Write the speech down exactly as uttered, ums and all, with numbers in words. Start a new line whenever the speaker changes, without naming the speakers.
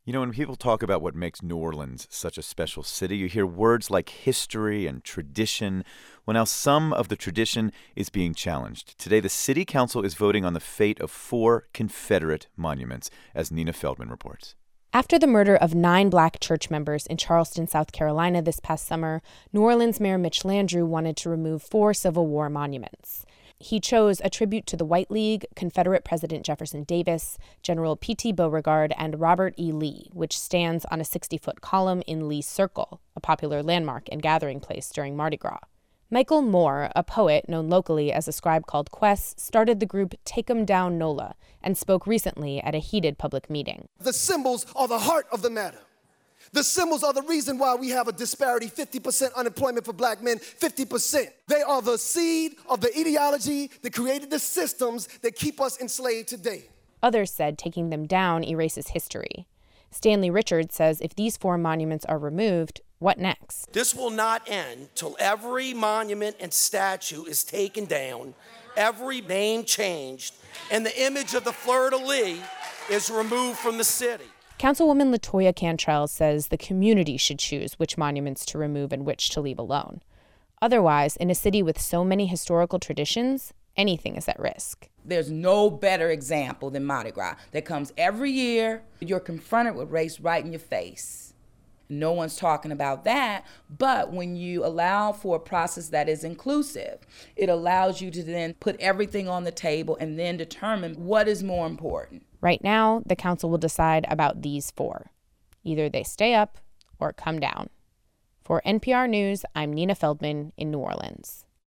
You know, when people talk about what makes New Orleans such a special city, you hear words like history and tradition. Well, now some of the tradition is being challenged. Today, the city council is voting on the fate of four Confederate monuments, as Nina Feldman reports.
After the murder of nine black church members in Charleston, South Carolina this past summer, New Orleans Mayor Mitch Landrieu wanted to remove four Civil War monuments. He chose a tribute to the White League, Confederate President Jefferson Davis, General P T Beauregard, and Robert E. Lee, which stands on a sixty-foot column in Lee Circle, a popular landmark and gathering place during Mardi Gras. Michael Moore, a poet known locally as a scribe called Quess, started the group Take 'em Down NOLA and spoke recently at a heated public meeting.
The symbols are the heart of the matter. The symbols are the reason why we have a disparity, fifty percent unemployment for black men, fifty percent. They are the seed of the ideology that created the systems that keep us enslaved today.
Others said taking them down erases history. Stanley Richards says if these four monuments are removed, what next?
This will not end till every monument and statue is taken down, every name changed, and the image of the fleur-de-lis is removed from the city.
Councilwoman LaToya Cantrell says the community should choose which monuments to remove and which to leave alone. Otherwise, in a city with so many historical traditions, anything is at risk.
There's no better example than Mardi Gras that comes every year. You're confronted with race right in your face. No one's talking about that, but when you allow for a process that is inclusive, it allows you to then put everything on the table and then determine what is more important.
Right now, the council will decide about these four. Either they stay up or come down. For N P R News, I'm Nina Feldman in New Orleans.